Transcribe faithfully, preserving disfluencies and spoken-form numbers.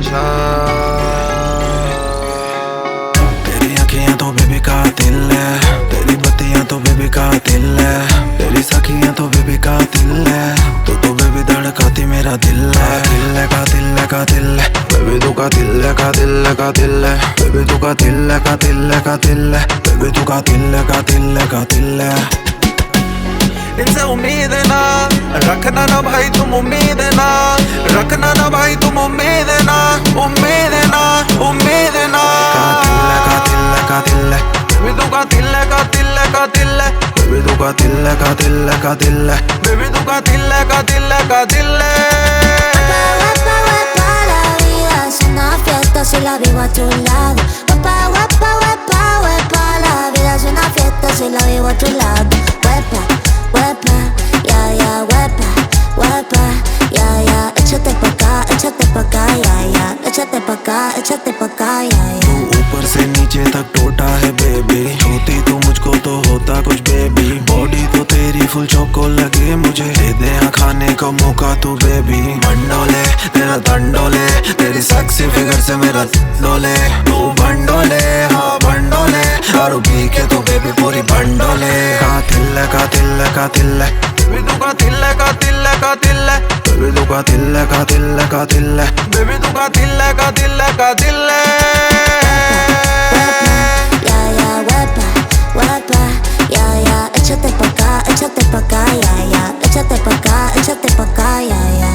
अच्छा। तेरी अखियां तो बेबी कातिल है, तेरी बत्तियां तो बेबी कातिल है, तेरी सखियां तो बेबी कातिल है, तू तो बेबी धड़काती मेरा दिल है। कातिल है कातिल है कातिल है बेबी तू कातिल है कातिल है कातिल है बेबी तू कातिल है कातिल है कातिल है बेबी तू कातिल है कातिल है कातिल है। इनसे उम्मीद ना रखना ना भाई तुम, उम्मीद ना रखना ना भाई तुम, उम्मीद ना उम्मीद ना उम्मीद ना। कातिल है कातिल है बेबी तू कातिल है कातिल है कातिल है बेबी तू कातिल है कातिल है कातिल है बेबी तू कातिल है कातिल है कातिल है। Guapa, guapa, la vida es una fiesta si la vivo a tu lado. Guapa, guapa, guapa, guapa, la vida es una fiesta si la vivo a tu lado. Guapa, guapa, ya, ya, guapa, guapa, ya, ya. Échate pa' acá, échate pa' acá, ya, ya. Échate pa' acá, échate pa' acá, ya, ya. तू ऊपर से नीचे तक टोटा है baby, छूती तू मुझको तो होता कुछ बेबी। बॉडी तो तेरी फुल चौको लगे मुझे, दे दे यहाँ खाने का मौका तू बेबी। भंडोले तेरा धंडोले, तेरी सेक्सी फिगर से मेरा डोले। तू भंडोले हाँ भंडोले, दारू पी के तू बेबी पूरी भंडोले। कातिल है कातिल है कातिल है बेबी तू कातिल है कातिल है कातिल है बेबी तू कातिल है कातिल है कातिल है बेबी तू कातिल है कातिल है कातिल है। Ya, ya, guapa, guapa, ya, ya. Échate pa' acá, échate pa' acá, ya, ya. Échate pa' acá, échate pa' acá, ya, ya.